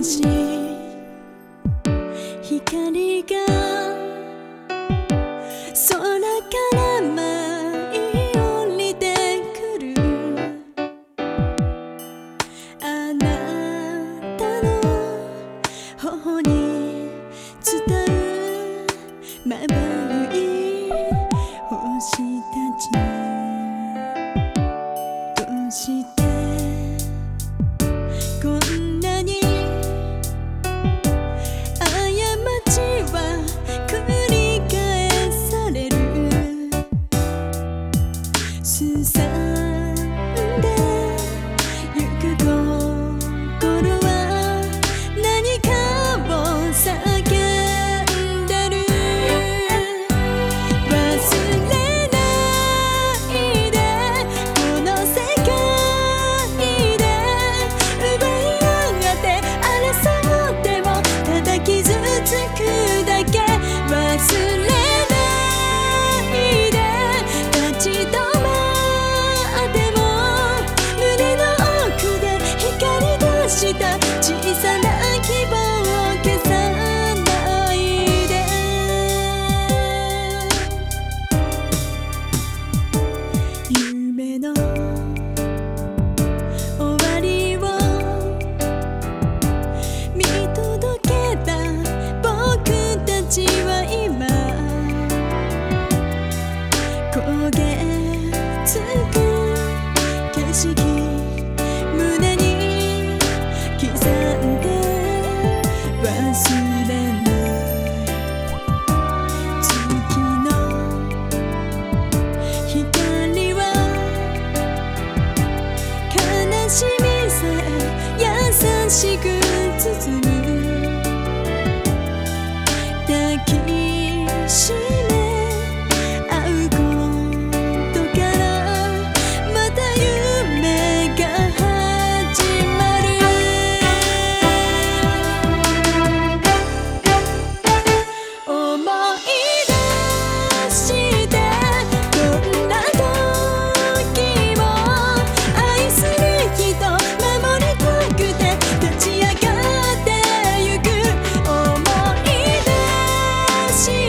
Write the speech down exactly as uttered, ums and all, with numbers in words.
しい光が空から舞い降りてくる。あなたの頬に伝うまばゆい星たち。どうしてこんなに過ちは繰り返される。すさんでゆく心は何かを叫んでる。忘れないでこの世界で奪い合って争ってもただ傷つくだけ。忘れないで立ち止まっても胸の奥で光り出した小さな希望を消さないで。夢の終わりを見届けた僕たちは今焦げつく景色胸に刻んで忘れない月の光は悲しみさえ優しく包む。抱きしめ合うことからまた夢が始まる。思い出してどんな時も愛する人守りたくて立ち上がってゆく。思い出して